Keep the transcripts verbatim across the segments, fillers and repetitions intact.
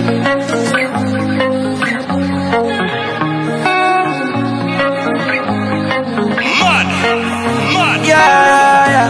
Yeah, yeah.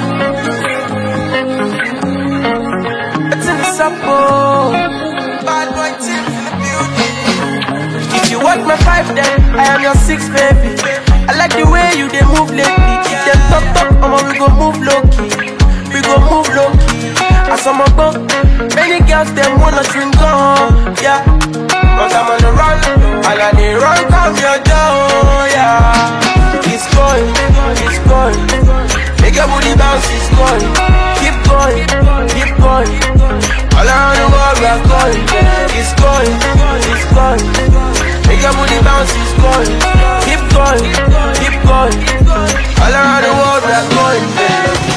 It's in the suppo. Bad boy Tim in the building. If you want my five, then I am your six, baby. I like the way you they move lately. If them talk talk, I'ma we go move low key. We go move low key. As I'm a go, many girls them wanna drink on, yeah. But I'm on the run, and I need run come your door, yeah. It's going, it's going. Make your booty bounce, it's going. Keep going, keep going. All around the world we are going. It's going, it's going. Make your booty bounce, it's going. Keep going, keep going. All around the world we are going, baby.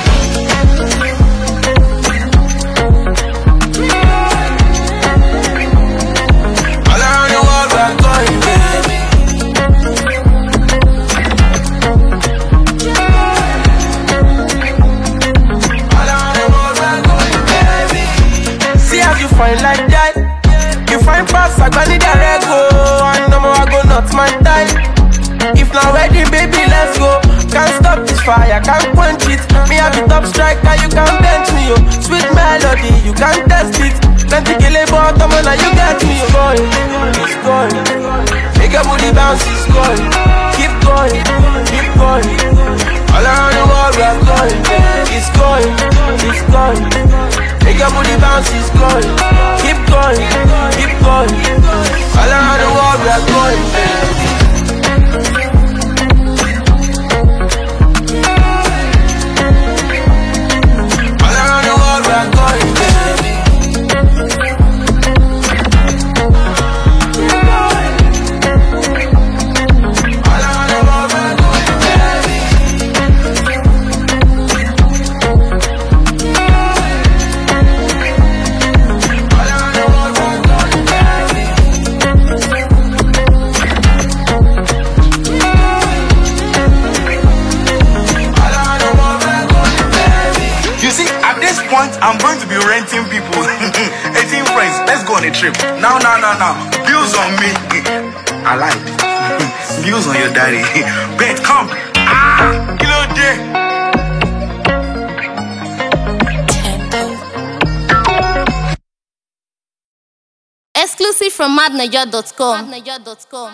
All around the world we are going, baby. You find like that, you find pass, I got need a rego. And no more I go not my type. If not ready, baby, let's go. Can't stop this fire, can't quench it. Me have the top striker, you can't bench me, yo. Sweet melody, you can't test it. Plenty kill a bottom, now you get me, yo. Going, it's going. Make your booty bounce, it's going. Keep going, keep going. All around the world we are going. It's going, it's going. Make your booty bounce, it's going. Keep going, keep going. All around the world we are going, baby. All around the world we are going, baby. All around the world we are going, baby. I'm going to be renting people. eighteen friends, let's go on a trip. Now, now, now, now. Bills on me. I lied. Bills on your daddy. Bet, come. Ah, kilo day. Exclusive from mad naija dot com.